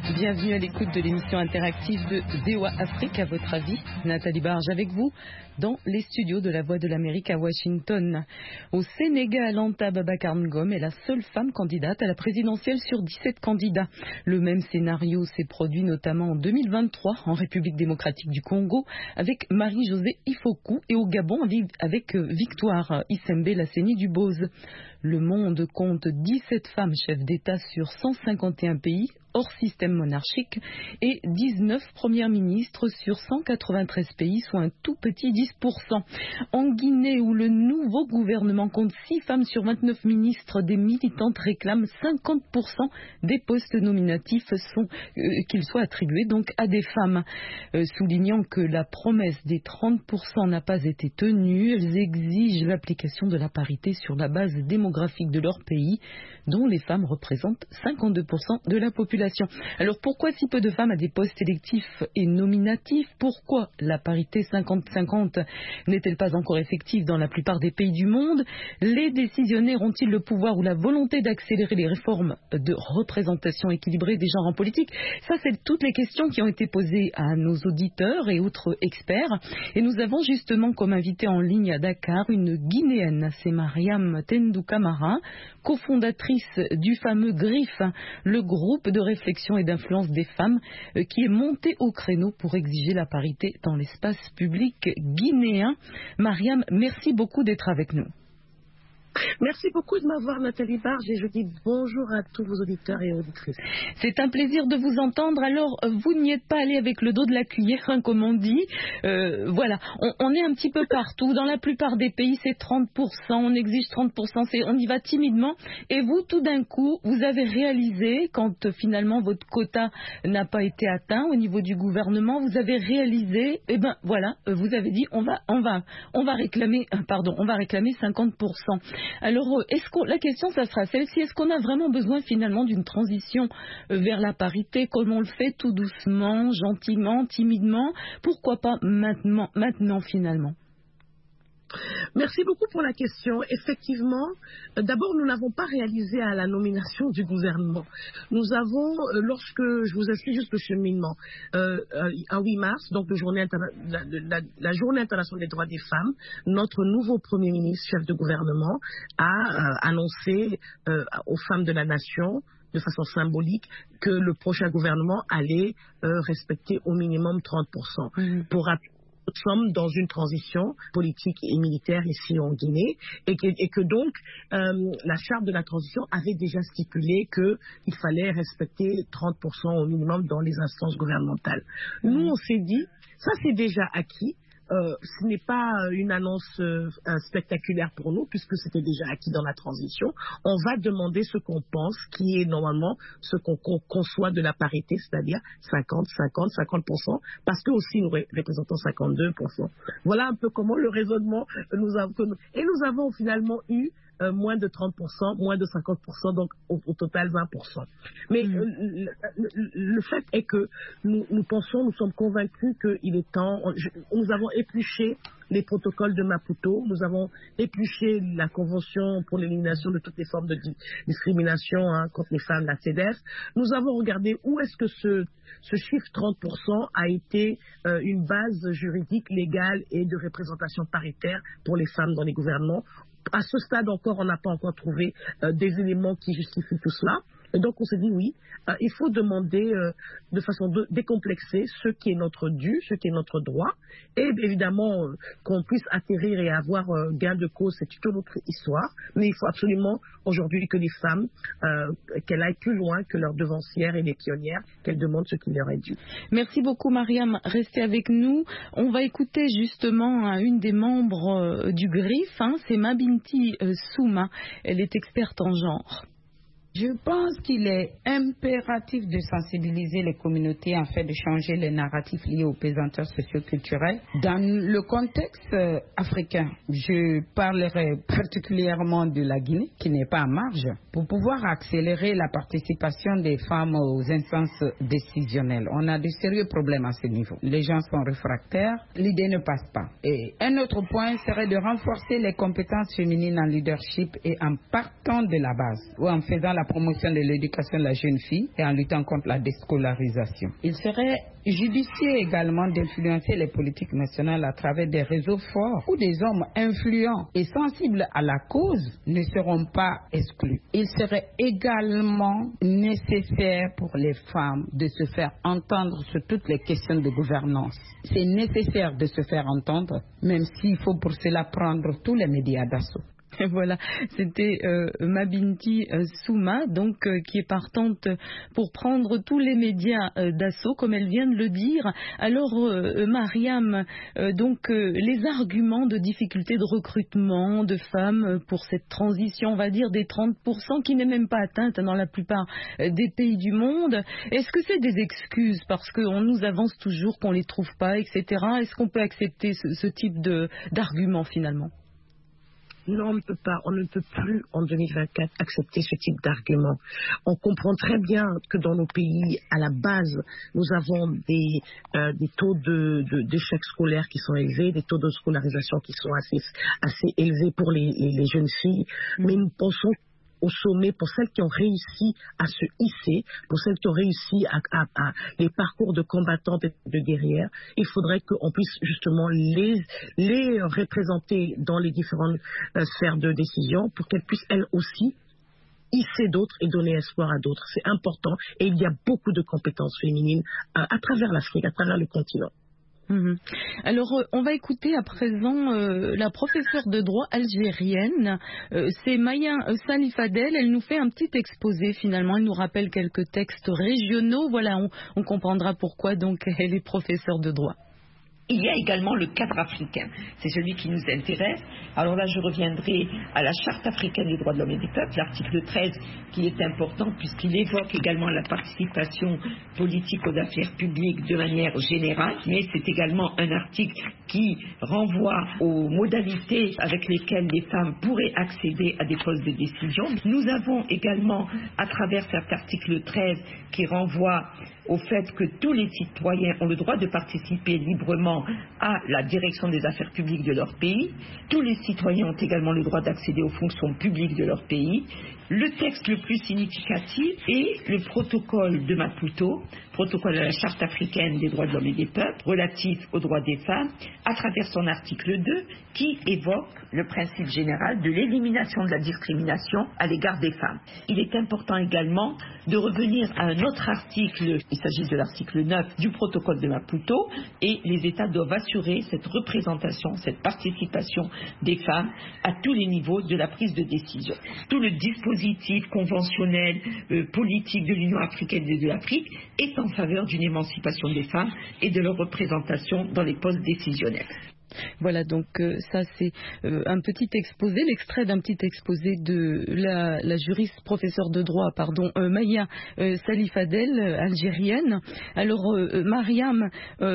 Bienvenue à l'écoute de l'émission interactive de VOA Afrique. À votre avis, Nathalie Barge avec vous dans les studios de la Voix de l'Amérique à Washington. Au Sénégal, Anta Babacar Ngom est la seule femme candidate à la présidentielle sur 17 candidats. Le même scénario s'est produit notamment en 2023 en République démocratique du Congo avec Marie-Josée Ifoku et au Gabon avec Victoire Issembe Lasseni Dubose. Le monde compte 17 femmes chefs d'État sur 151 pays hors système monarchique et 19 premières ministres sur 193 pays, soit un tout petit 10%. En Guinée, où le nouveau gouvernement compte 6 femmes sur 29 ministres, des militantes réclament 50% des postes nominatifs qu'ils soient attribués donc à des femmes. Soulignant que la promesse des 30% n'a pas été tenue, elles exigent l'application de la parité sur la base démographique de leur pays, dont les femmes représentent 52% de la population. Alors pourquoi si peu de femmes à des postes électifs et nominatifs? Pourquoi la parité 50-50 n'est-elle pas encore effective dans la plupart des pays du monde? Les décisionnaires ont-ils le pouvoir ou la volonté d'accélérer les réformes de représentation équilibrée des genres en politique? Ça, c'est toutes les questions qui ont été posées à nos auditeurs et autres experts. Et nous avons justement comme invité en ligne à Dakar une Guinéenne, c'est Mariam Tendou Camara, cofondatrice du fameux GRIF, le groupe de réflexion et d'influence des femmes, qui est monté au créneau pour exiger la parité dans l'espace public guinéen. Mariam, merci beaucoup d'être avec nous. Merci beaucoup de m'avoir, Nathalie Barge, et je dis bonjour à tous vos auditeurs et auditrices. C'est un plaisir de vous entendre. Alors, vous n'y êtes pas allé avec le dos de la cuillère, hein, comme on dit. Voilà, on est un petit peu partout. Dans la plupart des pays, c'est 30%, on exige 30%, on y va timidement. Et vous, tout d'un coup, vous avez réalisé, quand finalement votre quota n'a pas été atteint au niveau du gouvernement, vous avez réalisé, voilà, vous avez dit, on va réclamer 50%. Alors, la question, ça sera celle-ci. Est-ce qu'on a vraiment besoin finalement d'une transition vers la parité, comme on le fait tout doucement, gentiment, timidement? Pourquoi pas maintenant finalement? Merci beaucoup pour la question. Effectivement, d'abord, nous n'avons pas réalisé à la nomination du gouvernement. Nous avons, lorsque, je vous explique juste le cheminement, à 8 mars, donc la journée internationale des droits des femmes, notre nouveau Premier ministre, chef de gouvernement, a annoncé aux femmes de la nation, de façon symbolique, que le prochain gouvernement allait respecter au minimum 30%. Pour rappeler, nous sommes dans une transition politique et militaire ici en Guinée et que donc la charte de la transition avait déjà stipulé qu'il fallait respecter 30% au minimum dans les instances gouvernementales. Nous, on s'est dit, ça c'est déjà acquis. Ce n'est pas une annonce spectaculaire pour nous puisque c'était déjà acquis dans la transition. On va demander ce qu'on pense qui est normalement ce qu'on conçoit de la parité, c'est-à-dire 50%, parce que aussi nous représentons 52%. Voilà un peu comment le raisonnement nous avons finalement eu moins de 30%, moins de 50%, donc au total 20%. Mais le fait est que nous sommes convaincus qu'il est temps. Nous avons épluché les protocoles de Maputo, nous avons épluché la Convention pour l'élimination de toutes les formes de discrimination contre les femmes, la CEDEF. Nous avons regardé où est-ce que ce chiffre 30% a été une base juridique, légale et de représentation paritaire pour les femmes dans les gouvernements. À ce stade encore, on n'a pas encore trouvé des éléments qui justifient tout cela. Et donc on s'est dit oui, il faut demander de façon décomplexée ce qui est notre dû, ce qui est notre droit, et évidemment qu'on puisse atterrir et avoir gain de cause, c'est toute une autre histoire, mais il faut absolument aujourd'hui que les femmes, qu'elles aillent plus loin que leurs devancières et les pionnières, qu'elles demandent ce qui leur est dû. Merci beaucoup Mariam, restez avec nous. On va écouter justement une des membres du GRIF, c'est Mabinti Souma, elle est experte en genre. Je pense qu'il est impératif de sensibiliser les communautés afin de changer les narratifs liés aux pesanteurs socioculturels. Dans le contexte africain, je parlerai particulièrement de la Guinée, qui n'est pas en marge, pour pouvoir accélérer la participation des femmes aux instances décisionnelles. On a de sérieux problèmes à ce niveau. Les gens sont réfractaires, l'idée ne passe pas. Et un autre point serait de renforcer les compétences féminines en leadership et en partant de la base, ou en faisant la promotion de l'éducation de la jeune fille et en luttant contre la déscolarisation. Il serait judicieux également d'influencer les politiques nationales à travers des réseaux forts où des hommes influents et sensibles à la cause ne seront pas exclus. Il serait également nécessaire pour les femmes de se faire entendre sur toutes les questions de gouvernance. C'est nécessaire de se faire entendre, même s'il faut pour cela prendre tous les médias d'assaut. Voilà, c'était Mabinti Souma, donc qui est partante pour prendre tous les médias d'assaut, comme elle vient de le dire. Alors, Mariam, donc les arguments de difficulté de recrutement de femmes pour cette transition, on va dire, des 30% qui n'est même pas atteinte dans la plupart des pays du monde, est-ce que c'est des excuses parce qu'on nous avance toujours qu'on les trouve pas, etc. Est-ce qu'on peut accepter ce type d'argument finalement? Non, on ne peut plus en 2024 accepter ce type d'argument. On comprend très bien que dans nos pays, à la base, nous avons des taux d'échec scolaire qui sont élevés, des taux de scolarisation qui sont assez élevés pour les jeunes filles, mais nous pensons au sommet, pour celles qui ont réussi à se hisser, pour celles qui ont réussi à les parcours de combattantes et de guerrières, il faudrait qu'on puisse justement les représenter dans les différentes sphères de décision pour qu'elles puissent elles aussi hisser d'autres et donner espoir à d'autres. C'est important et il y a beaucoup de compétences féminines à travers l'Afrique, à travers le continent. Alors, on va écouter à présent la professeure de droit algérienne, c'est Maya Salifadel. Elle nous fait un petit exposé finalement, elle nous rappelle quelques textes régionaux. Voilà, on comprendra pourquoi donc elle est professeure de droit. Il y a également le cadre africain, c'est celui qui nous intéresse. Alors là, je reviendrai à la Charte africaine des droits de l'homme et des peuples, l'article 13, qui est important puisqu'il évoque également la participation politique aux affaires publiques de manière générale, mais c'est également un article qui renvoie aux modalités avec lesquelles les femmes pourraient accéder à des postes de décision. Nous avons également, à travers cet article 13, qui renvoie au fait que tous les citoyens ont le droit de participer librement à la direction des affaires publiques de leur pays. Tous les citoyens ont également le droit d'accéder aux fonctions publiques de leur pays. Le texte le plus significatif est le protocole de Maputo, protocole à la Charte africaine des droits de l'homme et des peuples, relatif aux droits des femmes, à travers son article 2, qui évoque le principe général de l'élimination de la discrimination à l'égard des femmes. Il est important également de revenir à un autre article, il s'agit de l'article 9 du protocole de Maputo, et les États doivent assurer cette représentation, cette participation des femmes à tous les niveaux de la prise de décision. Tout le dispositif conventionnel, politique de l'Union africaine et de l'Afrique est en faveur d'une émancipation des femmes et de leur représentation dans les postes décisionnels. Voilà, donc ça c'est un petit exposé, l'extrait d'un petit exposé de la juriste professeure de droit, Maya Salifadel, algérienne. Alors Mariam,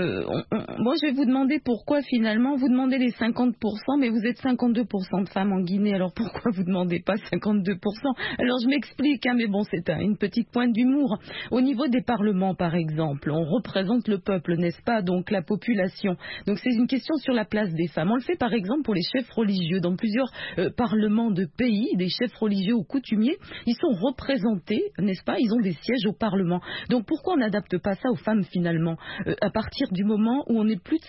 moi je vais vous demander pourquoi finalement vous demandez les 50%, mais vous êtes 52% de femmes en Guinée, alors pourquoi vous ne demandez pas 52%? Alors je m'explique, mais bon, c'est une petite pointe d'humour. Au niveau des parlements par exemple, on représente le peuple, n'est-ce pas, donc la population. Donc c'est une question sur la place des femmes. On le fait par exemple pour les chefs religieux. Dans plusieurs parlements de pays, des chefs religieux ou coutumiers, ils sont représentés, n'est-ce pas? Ils ont des sièges au Parlement. Donc pourquoi on n'adapte pas ça aux femmes finalement? À partir du moment où on a plus de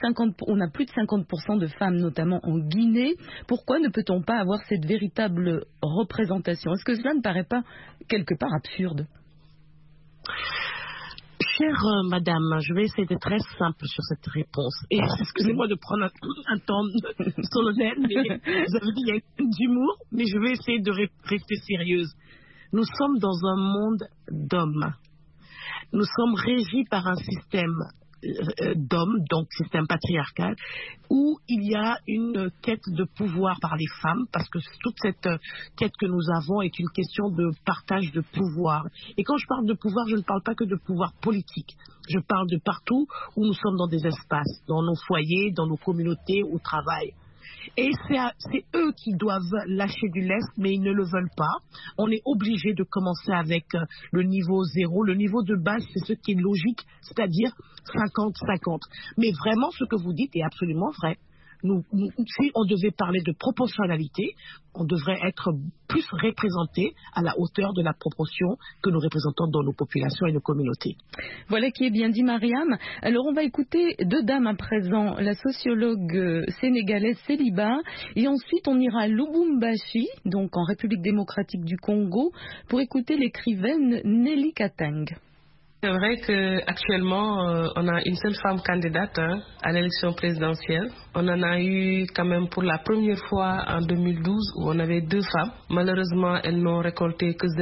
50% de femmes, notamment en Guinée, pourquoi ne peut-on pas avoir cette véritable représentation? Est-ce que cela ne paraît pas quelque part absurde? Chère madame, je vais essayer d'être très simple sur cette réponse. Et excusez-moi de prendre un temps solennel, mais vous avez dit qu'il y a d'humour, mais je vais essayer de rester sérieuse. Nous sommes dans un monde d'hommes. Nous sommes régis par un système d'hommes, donc système patriarcal, où il y a une quête de pouvoir par les femmes, parce que toute cette quête que nous avons est une question de partage de pouvoir. Et quand je parle de pouvoir, je ne parle pas que de pouvoir politique. Je parle de partout où nous sommes dans des espaces, dans nos foyers, dans nos communautés, au travail. Et c'est eux qui doivent lâcher du lest, mais ils ne le veulent pas. On est obligé de commencer avec le niveau 0. Le niveau de base, c'est ce qui est logique, c'est-à-dire 50-50. Mais vraiment, ce que vous dites est absolument vrai. si on devait parler de proportionnalité, on devrait être plus représenté à la hauteur de la proportion que nous représentons dans nos populations et nos communautés. Voilà qui est bien dit, Mariam. Alors on va écouter deux dames à présent, la sociologue sénégalaise Céliba, et ensuite on ira à Lubumbashi, donc en République démocratique du Congo, pour écouter l'écrivaine Nelly Katang. C'est vrai qu'actuellement, on a une seule femme candidate à l'élection présidentielle. On en a eu quand même pour la première fois en 2012 où on avait 2 femmes. Malheureusement, elles n'ont récolté que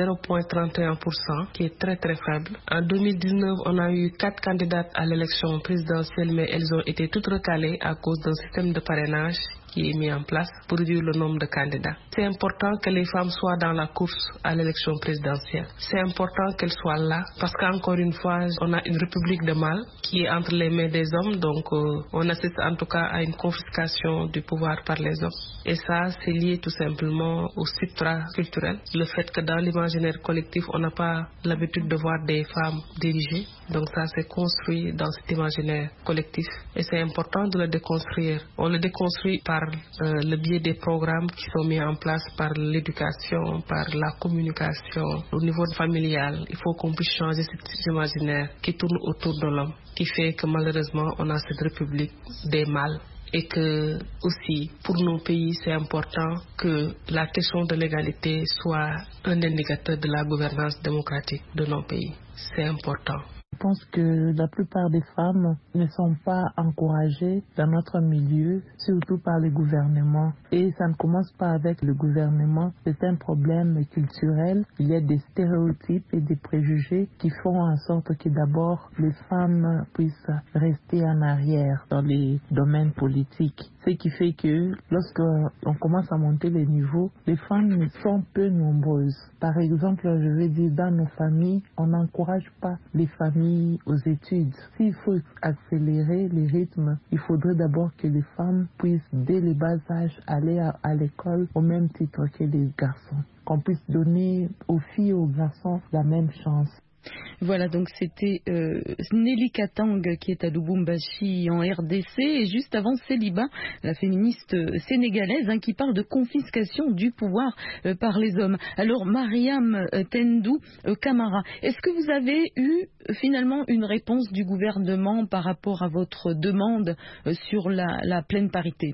0,31%, qui est très très faible. En 2019, on a eu 4 candidates à l'élection présidentielle, mais elles ont été toutes recalées à cause d'un système de parrainage qui est mis en place pour réduire le nombre de candidats. C'est important que les femmes soient dans la course à l'élection présidentielle. C'est important qu'elles soient là parce qu'encore une fois, on a une république de mal qui est entre les mains des hommes, donc on assiste en tout cas à une confiscation du pouvoir par les hommes. Et ça, c'est lié tout simplement au substrat culturel, le fait que dans l'imaginaire collectif, on n'a pas l'habitude de voir des femmes dirigées. Donc ça s'est construit dans cet imaginaire collectif et c'est important de le déconstruire. On le déconstruit par le biais des programmes qui sont mis en place par l'éducation, par la communication. Au niveau familial, il faut qu'on puisse changer cet imaginaire qui tourne autour de l'homme, qui fait que malheureusement on a cette république des mâles. Et que aussi, pour nos pays, c'est important que la question de l'égalité soit un indicateur de la gouvernance démocratique de nos pays. C'est important. Je pense que la plupart des femmes ne sont pas encouragées dans notre milieu, surtout par le gouvernement. Et ça ne commence pas avec le gouvernement, c'est un problème culturel. Il y a des stéréotypes et des préjugés qui font en sorte que d'abord les femmes puissent rester en arrière dans les domaines politiques. Ce qui fait que lorsqu'on commence à monter les niveaux, les femmes sont peu nombreuses. Par exemple, je veux dire, dans nos familles, on n'encourage pas les familles aux études. S'il faut accélérer les rythmes, il faudrait d'abord que les femmes puissent, dès le bas âge, aller à l'école au même titre que les garçons. Qu'on puisse donner aux filles et aux garçons la même chance. Voilà, donc c'était Nelly Katang qui est à Lubumbashi en RDC et juste avant Céliba, la féministe sénégalaise qui parle de confiscation du pouvoir par les hommes. Alors Mariam Tendou Camara, est-ce que vous avez eu finalement une réponse du gouvernement par rapport à votre demande sur la pleine parité?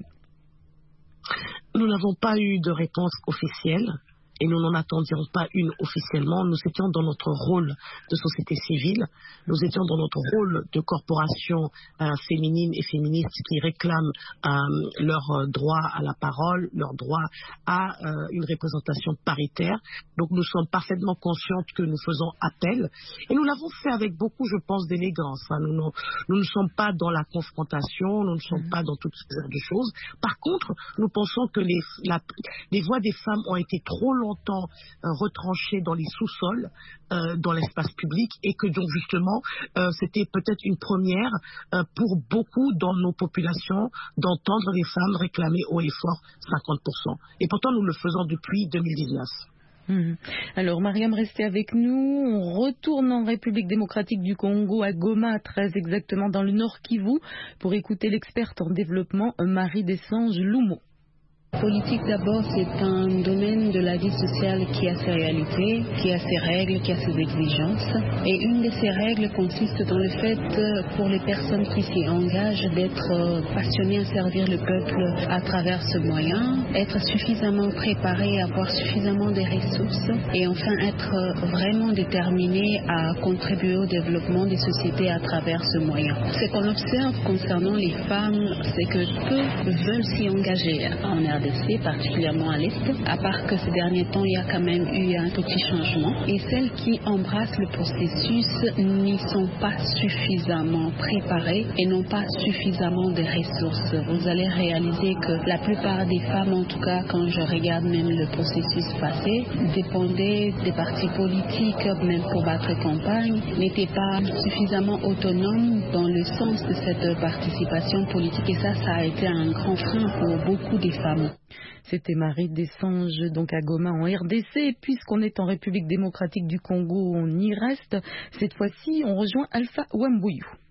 Nous n'avons pas eu de réponse officielle. Et nous n'en attendions pas une officiellement. Nous étions dans notre rôle de société civile, nous étions dans notre rôle de corporation féminine et féministe qui réclament leur droit à la parole, leur droit à une représentation paritaire. Donc nous sommes parfaitement conscientes que nous faisons appel et nous l'avons fait avec beaucoup, je pense, d'élégance. Nous ne sommes pas dans la confrontation, nous ne sommes pas dans toutes ces sortes de choses. Par contre, nous pensons que les voix des femmes ont été trop longtemps retranchées dans les sous-sols, dans l'espace public, et que donc justement c'était peut-être une première pour beaucoup dans nos populations d'entendre les femmes réclamer haut et fort 50%. Et pourtant nous le faisons depuis 2019. Alors Mariam, restez avec nous. On retourne en République démocratique du Congo, à Goma, très exactement dans le Nord Kivu, pour écouter l'experte en développement Marie Dessanges Lumo. Politique d'abord, c'est un domaine de la vie sociale qui a ses réalités, qui a ses règles, qui a ses exigences. Et une de ces règles consiste dans le fait pour les personnes qui s'y engagent d'être passionnées à servir le peuple à travers ce moyen, être suffisamment préparées, avoir suffisamment de ressources et enfin être vraiment déterminées à contribuer au développement des sociétés à travers ce moyen. Ce qu'on observe concernant les femmes, c'est que peu veulent s'y engager en RDC, particulièrement à l'Est, à part que ces derniers temps, il y a quand même eu un petit changement. Et celles qui embrassent le processus n'y sont pas suffisamment préparées et n'ont pas suffisamment de ressources. Vous allez réaliser que la plupart des femmes, en tout cas quand je regarde même le processus passé, dépendaient des partis politiques, même pour battre campagne, n'étaient pas suffisamment autonomes dans le sens de cette participation politique. Et ça a été un grand frein pour beaucoup des femmes. C'était Marie Dessanges, donc à Goma en RDC. Puisqu'on est en République démocratique du Congo, on y reste. Cette fois-ci, on rejoint Alpha Wambuyu.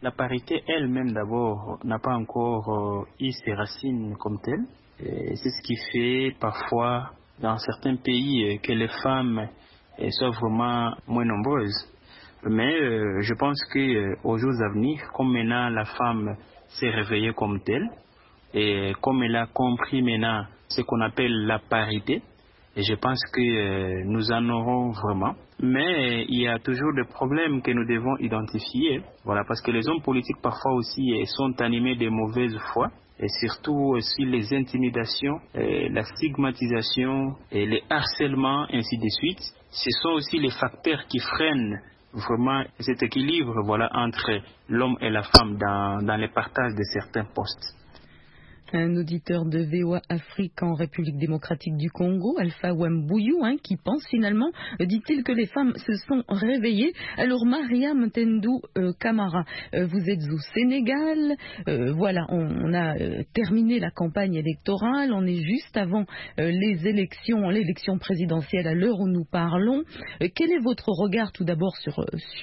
La parité elle-même d'abord n'a pas encore eu ses racines comme telles. C'est ce qui fait parfois dans certains pays que les femmes soient vraiment moins nombreuses. Mais je pense qu'aux jours à venir, comme maintenant la femme s'est réveillée comme telle, et comme elle a compris maintenant ce qu'on appelle la parité, et je pense que nous en aurons vraiment. Mais il y a toujours des problèmes que nous devons identifier. Voilà, parce que les hommes politiques parfois aussi sont animés de mauvaise foi. Et surtout aussi les intimidations, la stigmatisation, et les harcèlements, ainsi de suite. Ce sont aussi les facteurs qui freinent vraiment cet équilibre entre l'homme et la femme dans les partages de certains postes. Un auditeur de VOA Afrique en République démocratique du Congo, Alpha Wambouyou, qui pense finalement, dit-il, que les femmes se sont réveillées. Alors Mariam Tendou Camara, vous êtes au Sénégal, voilà, on a terminé la campagne électorale, on est juste avant l'élection présidentielle à l'heure où nous parlons. Quel est votre regard tout d'abord sur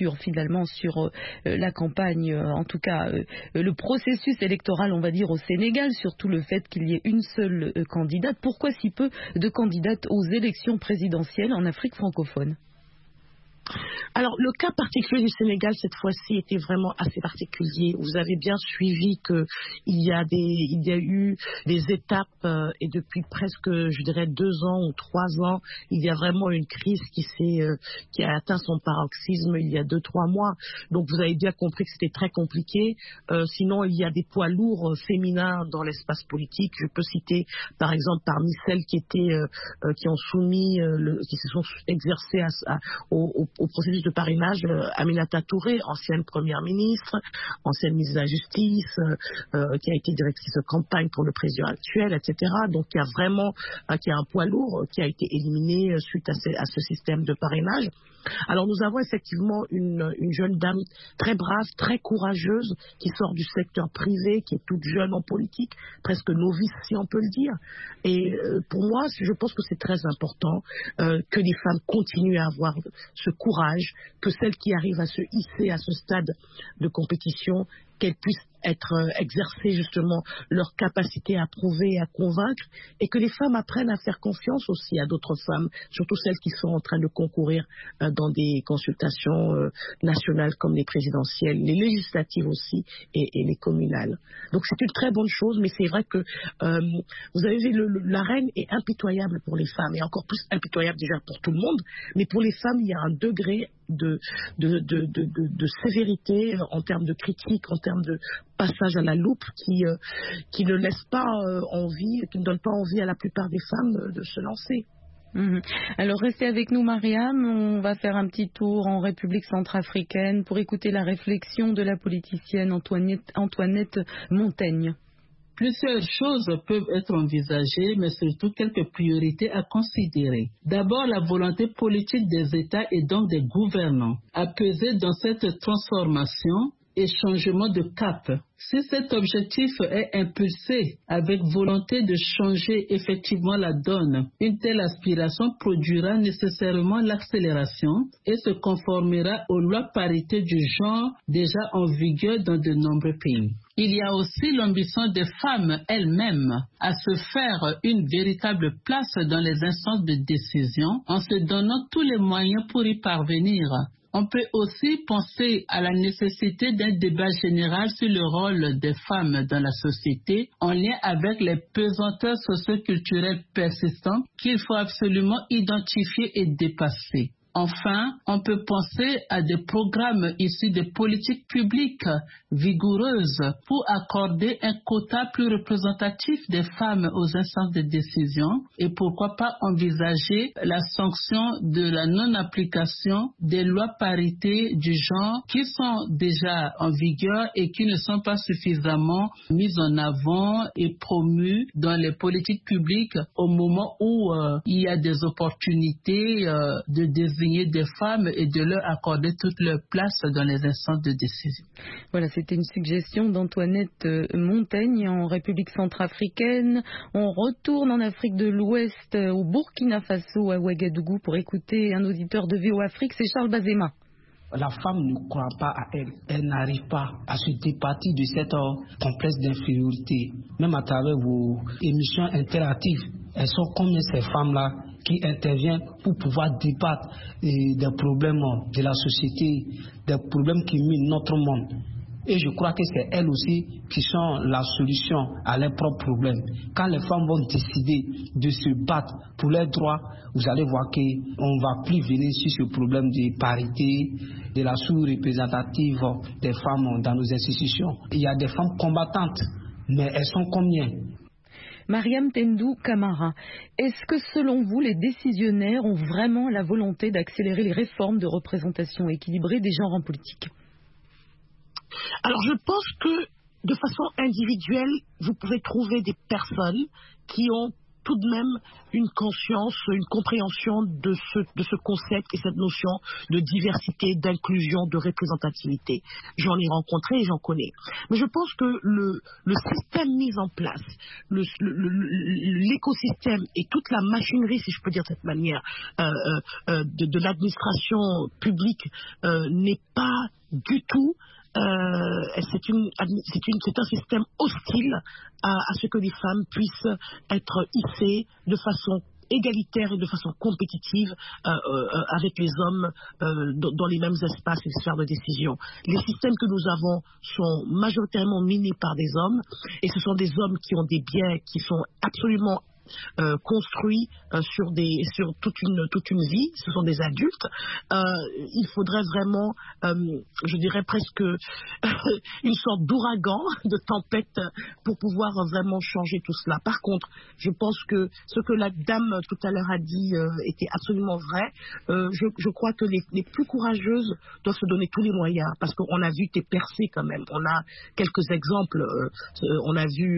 la campagne, en tout cas le processus électoral, on va dire, au Sénégal, surtout le fait qu'il y ait une seule candidate? Pourquoi si peu de candidates aux élections présidentielles en Afrique francophone? Alors, le cas particulier du Sénégal, cette fois-ci, était vraiment assez particulier. Vous avez bien suivi qu'il y a eu des étapes et depuis presque, je dirais, 2 ans ou 3 ans, il y a vraiment une crise qui a atteint son paroxysme il y a 2-3 mois. Donc, vous avez bien compris que c'était très compliqué. Sinon, il y a des poids lourds féminins dans l'espace politique. Je peux citer, par exemple, parmi celles qui ont soumis, qui se sont exercées au processus de parrainage, Aminata Touré, ancienne première ministre, ancienne ministre de la Justice, qui a été directrice de campagne pour le président actuel, etc. Donc il y a vraiment qui a un poids lourd qui a été éliminé suite à ce système de parrainage. Alors nous avons effectivement une jeune dame très brave, très courageuse, qui sort du secteur privé, qui est toute jeune en politique, presque novice si on peut le dire. Et pour moi, je pense que c'est très important que les femmes continuent à avoir ce courage, que celles qui arrivent à se hisser à ce stade de compétition, qu'elles puissent exercer justement leur capacité à prouver et à convaincre, et que les femmes apprennent à faire confiance aussi à d'autres femmes, surtout celles qui sont en train de concourir dans des consultations nationales comme les présidentielles, les législatives aussi et les communales. Donc c'est une très bonne chose, mais c'est vrai que vous avez vu, l'arène est impitoyable pour les femmes, et encore plus impitoyable déjà pour tout le monde, mais pour les femmes il y a un degré de sévérité en termes de critique, en termes de passage à la loupe qui ne laisse pas envie, qui ne donne pas envie à la plupart des femmes de se lancer. Alors restez avec nous, Mariam, on va faire un petit tour en République centrafricaine pour écouter la réflexion de la politicienne Antoinette Montaigne. Plusieurs choses peuvent être envisagées, mais surtout quelques priorités à considérer. D'abord, la volonté politique des États et donc des gouvernants à peser dans cette transformation et changement de cap. Si cet objectif est impulsé avec volonté de changer effectivement la donne, une telle aspiration produira nécessairement l'accélération et se conformera aux lois parité du genre déjà en vigueur dans de nombreux pays. Il y a aussi l'ambition des femmes elles-mêmes à se faire une véritable place dans les instances de décision en se donnant tous les moyens pour y parvenir. On peut aussi penser à la nécessité d'un débat général sur le rôle des femmes dans la société en lien avec les pesanteurs socio-culturelles persistantes qu'il faut absolument identifier et dépasser. Enfin, on peut penser à des programmes issus de politiques publiques vigoureuses pour accorder un quota plus représentatif des femmes aux instances de décision et pourquoi pas envisager la sanction de la non-application des lois parité du genre qui sont déjà en vigueur et qui ne sont pas suffisamment mises en avant et promues dans les politiques publiques au moment où il y a des opportunités de désigner des femmes et de leur accorder toute leur place dans les instances de décision. Voilà, c'était une suggestion d'Antoinette Montaigne en République centrafricaine. On retourne en Afrique de l'Ouest, au Burkina Faso, à Ouagadougou, pour écouter un auditeur de VOA Afrique, c'est Charles Bazema. la femme ne croit pas à elle. Elle n'arrive pas à se départir de cette complexe d'infériorité. Même à travers vos émissions interactives, elles sont combien ces femmes-là qui interviennent pour pouvoir débattre des problèmes de la société, des problèmes qui minent notre monde. Et je crois que c'est elles aussi qui sont la solution à leurs propres problèmes. Quand les femmes vont décider de se battre pour leurs droits, vous allez voir qu'on ne va plus venir sur ce problème de parité, de la sous-représentative des femmes dans nos institutions. Il y a des femmes combattantes, mais elles sont combien? Mariam Tendou Camara, est-ce que selon vous, les décisionnaires ont vraiment la volonté d'accélérer les réformes de représentation équilibrée des genres en politique? Alors je pense que de façon individuelle, vous pouvez trouver des personnes qui ont tout de même une conscience, une compréhension de ce concept et cette notion de diversité, d'inclusion, de représentativité. J'en ai rencontré et j'en connais. Mais je pense que le système mis en place, l'écosystème et toute la machinerie, si je peux dire de cette manière, de l'administration publique n'est pas du tout c'est un système hostile à ce que les femmes puissent être hissées de façon égalitaire et de façon compétitive avec les hommes dans les mêmes espaces et sphères de décision. Les systèmes que nous avons sont majoritairement minés par des hommes et ce sont des hommes qui ont des biens qui sont absolument construits sur toute une vie. Ce sont des adultes. Il faudrait vraiment, je dirais presque une sorte d'ouragan, de tempête pour pouvoir vraiment changer tout cela. Par contre, je pense que ce que la dame tout à l'heure a dit était absolument vrai. Je crois que les plus courageuses doivent se donner tous les moyens parce qu'on a vu des percées quand même. On a quelques exemples. On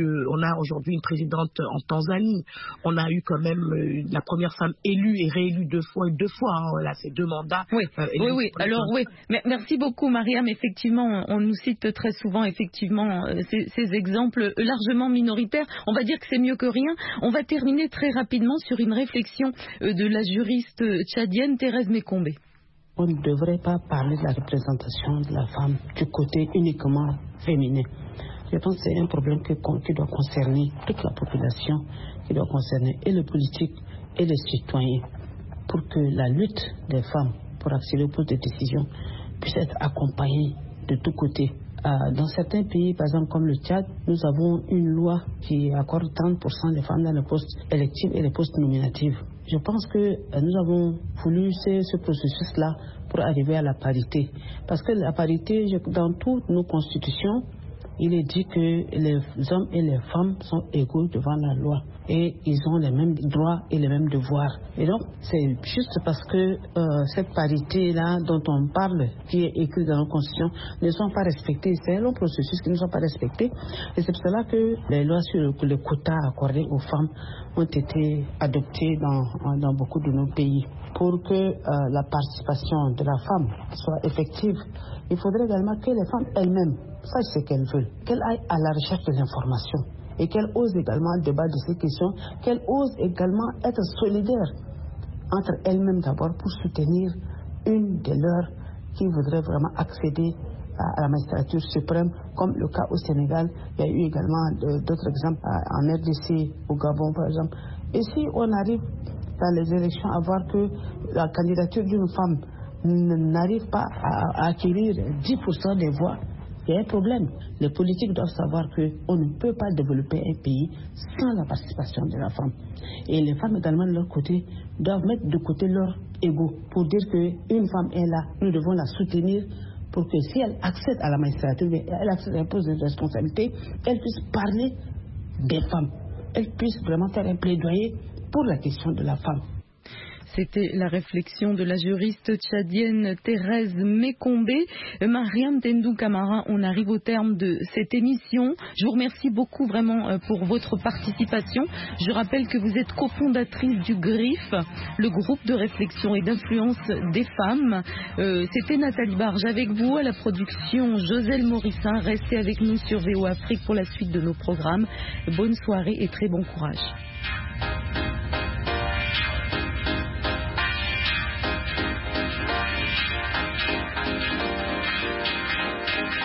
a aujourd'hui une présidente en Tanzanie. On a eu quand même la première femme élue et réélue deux fois. Hein. Là, c'est 2 mandats. Oui. Alors, oui. Mais merci beaucoup, Mariam. Effectivement, on nous cite très souvent, effectivement, ces exemples largement minoritaires. On va dire que c'est mieux que rien. On va terminer très rapidement sur une réflexion de la juriste tchadienne Thérèse Mekombe. On ne devrait pas parler de la représentation de la femme du côté uniquement féminin. Je pense que c'est un problème qui doit concerner toute la population, qui doit concerner et le politique et les citoyens, pour que la lutte des femmes pour accéder aux postes de décision puisse être accompagnée de tous côtés. Dans certains pays, par exemple comme le Tchad, nous avons une loi qui accorde 30% des femmes dans les postes électifs et les postes nominatifs. Je pense que nous avons voulu ce processus-là pour arriver à la parité. Parce que la parité, dans toutes nos constitutions, il est dit que les hommes et les femmes sont égaux devant la loi et ils ont les mêmes droits et les mêmes devoirs. Et donc, c'est juste parce que cette parité-là dont on parle, qui est écrite dans nos constitutions, ne sont pas respectées. C'est un long processus qui ne sont pas respectés. Et c'est pour cela que les lois sur le quota accordé aux femmes ont été adoptées dans beaucoup de nos pays. Pour que la participation de la femme soit effective, il faudrait également que les femmes elles-mêmes sachent ce qu'elles veulent, qu'elles aillent à la recherche de l'information et qu'elles osent également débattre de ces questions, qu'elles osent également être solidaires entre elles-mêmes d'abord pour soutenir une de leurs qui voudrait vraiment accéder à la magistrature suprême, comme le cas au Sénégal. Il y a eu également d'autres exemples en RDC, au Gabon par exemple. Et si on arrive dans les élections à voir que la candidature d'une femme n'arrive pas à acquérir 10% des voix, il y a un problème. Les politiques doivent savoir qu'on ne peut pas développer un pays sans la participation de la femme. Et les femmes également de leur côté doivent mettre de côté leur ego pour dire qu'une femme est là, nous devons la soutenir pour que si elle accède à la magistrature, elle accède à un poste de responsabilité, elle puisse parler des femmes. Elle puisse vraiment faire un plaidoyer pour la question de la femme. C'était la réflexion de la juriste tchadienne Thérèse Mekombe. Mariam Tendou Camara, on arrive au terme de cette émission. Je vous remercie beaucoup vraiment pour votre participation. Je rappelle que vous êtes cofondatrice du GRIF, le groupe de réflexion et d'influence des femmes. C'était Nathalie Barge avec vous à la production, Joselle Morissin. Restez avec nous sur VO Afrique pour la suite de nos programmes. Bonne soirée et très bon courage.